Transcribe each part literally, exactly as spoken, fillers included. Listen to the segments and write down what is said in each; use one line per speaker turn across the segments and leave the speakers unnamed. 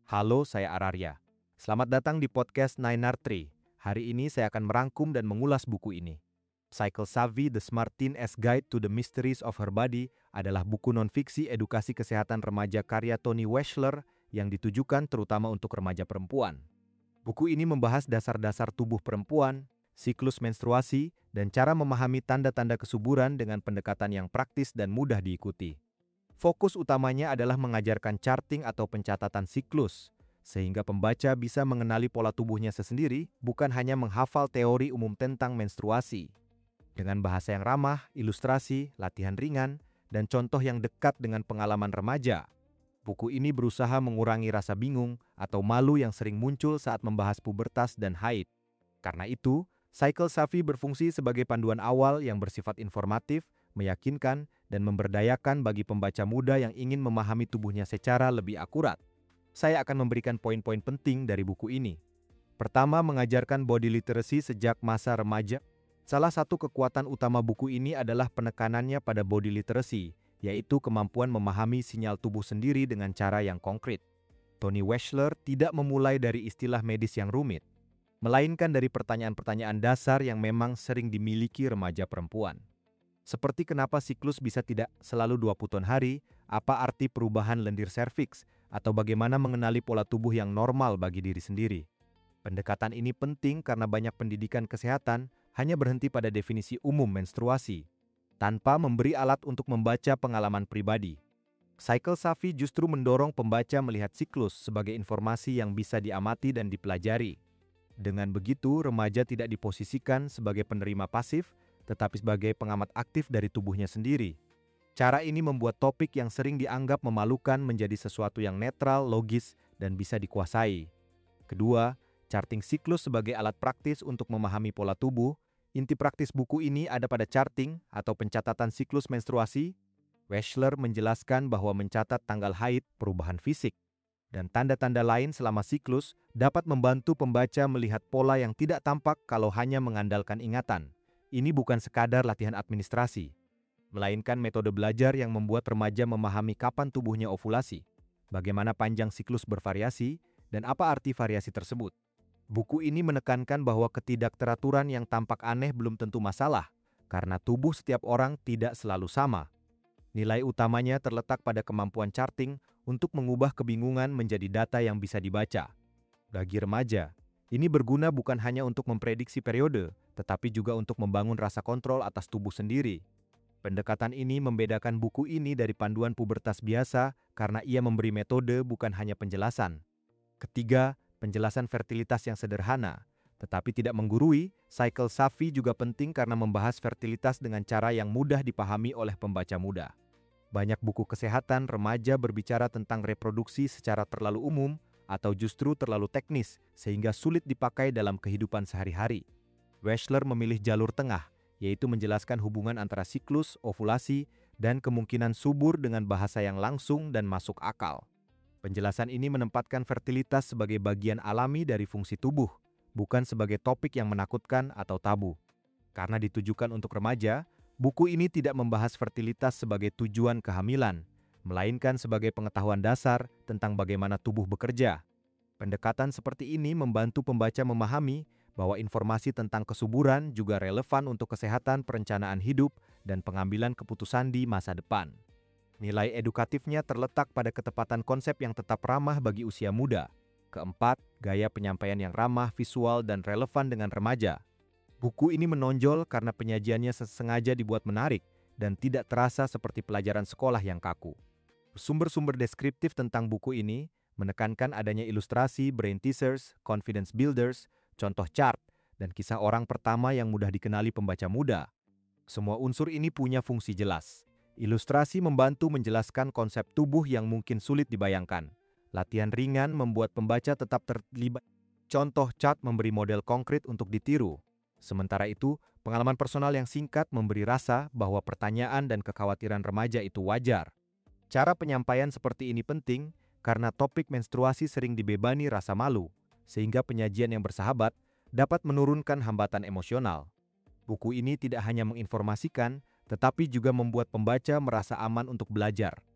Halo, saya Ararya. Selamat datang di podcast Nine R Tree. Hari ini saya akan merangkum dan mengulas buku ini. Cycle Savvy: The Smart Teen's Guide to the Mysteries of Her Body adalah buku non-fiksi edukasi kesehatan remaja karya Toni Weschler yang ditujukan terutama untuk remaja perempuan. Buku ini membahas dasar-dasar tubuh perempuan, siklus menstruasi, dan cara memahami tanda-tanda kesuburan dengan pendekatan yang praktis dan mudah diikuti. Fokus utamanya adalah mengajarkan charting atau pencatatan siklus, sehingga pembaca bisa mengenali pola tubuhnya sendiri, bukan hanya menghafal teori umum tentang menstruasi. Dengan bahasa yang ramah, ilustrasi, latihan ringan, dan contoh yang dekat dengan pengalaman remaja, buku ini berusaha mengurangi rasa bingung atau malu yang sering muncul saat membahas pubertas dan haid. Karena itu, Cycle Savvy berfungsi sebagai panduan awal yang bersifat informatif, meyakinkan, dan memberdayakan bagi pembaca muda yang ingin memahami tubuhnya secara lebih akurat. Saya akan memberikan poin-poin penting dari buku ini. Pertama, mengajarkan body literacy sejak masa remaja. Salah satu kekuatan utama buku ini adalah penekanannya pada body literacy, yaitu kemampuan memahami sinyal tubuh sendiri dengan cara yang konkret. Toni Weschler tidak memulai dari istilah medis yang rumit, melainkan dari pertanyaan-pertanyaan dasar yang memang sering dimiliki remaja perempuan. Seperti kenapa siklus bisa tidak selalu dua puluh hari, apa arti perubahan lendir serviks, atau bagaimana mengenali pola tubuh yang normal bagi diri sendiri. Pendekatan ini penting karena banyak pendidikan kesehatan hanya berhenti pada definisi umum menstruasi, tanpa memberi alat untuk membaca pengalaman pribadi. Cycle Savvy justru mendorong pembaca melihat siklus sebagai informasi yang bisa diamati dan dipelajari. Dengan begitu, remaja tidak diposisikan sebagai penerima pasif, tetapi sebagai pengamat aktif dari tubuhnya sendiri. Cara ini membuat topik yang sering dianggap memalukan menjadi sesuatu yang netral, logis, dan bisa dikuasai. Kedua, charting siklus sebagai alat praktis untuk memahami pola tubuh. Inti praktis buku ini ada pada charting atau pencatatan siklus menstruasi. Weschler menjelaskan bahwa mencatat tanggal haid, perubahan fisik, dan tanda-tanda lain selama siklus dapat membantu pembaca melihat pola yang tidak tampak kalau hanya mengandalkan ingatan. Ini bukan sekadar latihan administrasi, melainkan metode belajar yang membuat remaja memahami kapan tubuhnya ovulasi, bagaimana panjang siklus bervariasi, dan apa arti variasi tersebut. Buku ini menekankan bahwa ketidakteraturan yang tampak aneh belum tentu masalah, karena tubuh setiap orang tidak selalu sama. Nilai utamanya terletak pada kemampuan charting untuk mengubah kebingungan menjadi data yang bisa dibaca. Bagi remaja, ini berguna bukan hanya untuk memprediksi periode, tetapi juga untuk membangun rasa kontrol atas tubuh sendiri. Pendekatan ini membedakan buku ini dari panduan pubertas biasa karena ia memberi metode bukan hanya penjelasan. Ketiga, penjelasan fertilitas yang sederhana, tetapi tidak menggurui. Cycle Savvy juga penting karena membahas fertilitas dengan cara yang mudah dipahami oleh pembaca muda. Banyak buku kesehatan remaja berbicara tentang reproduksi secara terlalu umum atau justru terlalu teknis sehingga sulit dipakai dalam kehidupan sehari-hari. Weschler memilih jalur tengah, yaitu menjelaskan hubungan antara siklus, ovulasi, dan kemungkinan subur dengan bahasa yang langsung dan masuk akal. Penjelasan ini menempatkan fertilitas sebagai bagian alami dari fungsi tubuh, bukan sebagai topik yang menakutkan atau tabu. Karena ditujukan untuk remaja, buku ini tidak membahas fertilitas sebagai tujuan kehamilan, melainkan sebagai pengetahuan dasar tentang bagaimana tubuh bekerja. Pendekatan seperti ini membantu pembaca memahami bahwa informasi tentang kesuburan juga relevan untuk kesehatan perencanaan hidup dan pengambilan keputusan di masa depan. Nilai edukatifnya terletak pada ketepatan konsep yang tetap ramah bagi usia muda. Keempat, gaya penyampaian yang ramah, visual, dan relevan dengan remaja. Buku ini menonjol karena penyajiannya sengaja dibuat menarik dan tidak terasa seperti pelajaran sekolah yang kaku. Sumber-sumber deskriptif tentang buku ini menekankan adanya ilustrasi, brain teasers, confidence builders, contoh chart, dan kisah orang pertama yang mudah dikenali pembaca muda. Semua unsur ini punya fungsi jelas. Ilustrasi membantu menjelaskan konsep tubuh yang mungkin sulit dibayangkan. Latihan ringan membuat pembaca tetap terlibat. Contoh chart memberi model konkret untuk ditiru. Sementara itu, pengalaman personal yang singkat memberi rasa bahwa pertanyaan dan kekhawatiran remaja itu wajar. Cara penyampaian seperti ini penting karena topik menstruasi sering dibebani rasa malu, sehingga penyajian yang bersahabat dapat menurunkan hambatan emosional. Buku ini tidak hanya menginformasikan, tetapi juga membuat pembaca merasa aman untuk belajar.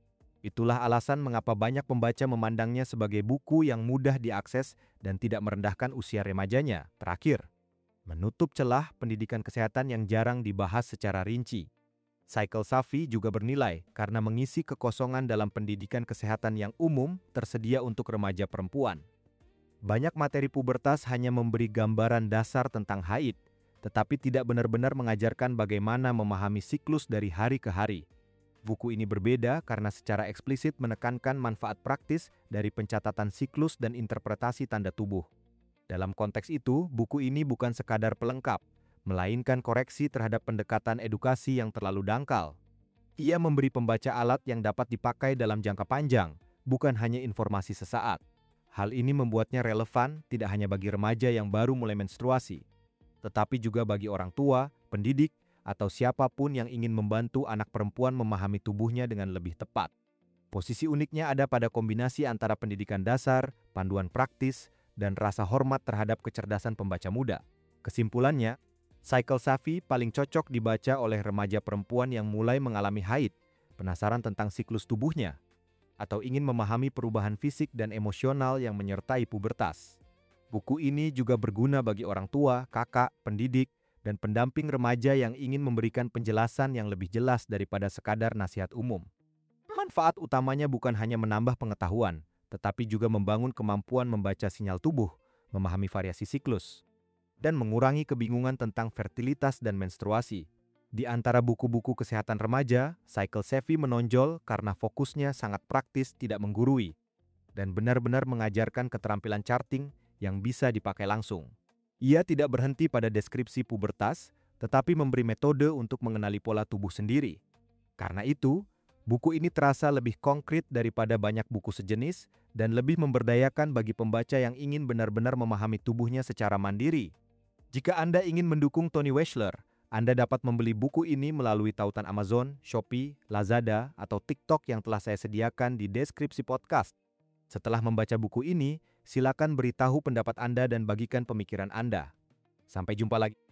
Itulah alasan mengapa banyak pembaca memandangnya sebagai buku yang mudah diakses dan tidak merendahkan usia remajanya. Terakhir, menutup celah pendidikan kesehatan yang jarang dibahas secara rinci. Cycle Savvy juga bernilai karena mengisi kekosongan dalam pendidikan kesehatan yang umum tersedia untuk remaja perempuan. Banyak materi pubertas hanya memberi gambaran dasar tentang haid, tetapi tidak benar-benar mengajarkan bagaimana memahami siklus dari hari ke hari. Buku ini berbeda karena secara eksplisit menekankan manfaat praktis dari pencatatan siklus dan interpretasi tanda tubuh. Dalam konteks itu, buku ini bukan sekadar pelengkap, melainkan koreksi terhadap pendekatan edukasi yang terlalu dangkal. Ia memberi pembaca alat yang dapat dipakai dalam jangka panjang, bukan hanya informasi sesaat. Hal ini membuatnya relevan tidak hanya bagi remaja yang baru mulai menstruasi, tetapi juga bagi orang tua, pendidik, atau siapapun yang ingin membantu anak perempuan memahami tubuhnya dengan lebih tepat. Posisi uniknya ada pada kombinasi antara pendidikan dasar, panduan praktis, dan rasa hormat terhadap kecerdasan pembaca muda. Kesimpulannya, Cycle Savvy paling cocok dibaca oleh remaja perempuan yang mulai mengalami haid, penasaran tentang siklus tubuhnya, atau ingin memahami perubahan fisik dan emosional yang menyertai pubertas. Buku ini juga berguna bagi orang tua, kakak, pendidik, dan pendamping remaja yang ingin memberikan penjelasan yang lebih jelas daripada sekadar nasihat umum. Manfaat utamanya bukan hanya menambah pengetahuan, tetapi juga membangun kemampuan membaca sinyal tubuh, memahami variasi siklus, dan mengurangi kebingungan tentang fertilitas dan menstruasi. Di antara buku-buku kesehatan remaja, Cycle Savvy menonjol karena fokusnya sangat praktis, tidak menggurui, dan benar-benar mengajarkan keterampilan charting yang bisa dipakai langsung. Ia tidak berhenti pada deskripsi pubertas, tetapi memberi metode untuk mengenali pola tubuh sendiri. Karena itu, buku ini terasa lebih konkret daripada banyak buku sejenis dan lebih memberdayakan bagi pembaca yang ingin benar-benar memahami tubuhnya secara mandiri. Jika Anda ingin mendukung Tony Weschler, Anda dapat membeli buku ini melalui tautan Amazon, Shopee, Lazada, atau TikTok yang telah saya sediakan di deskripsi podcast. Setelah membaca buku ini, silakan beritahu pendapat Anda dan bagikan pemikiran Anda. Sampai jumpa lagi.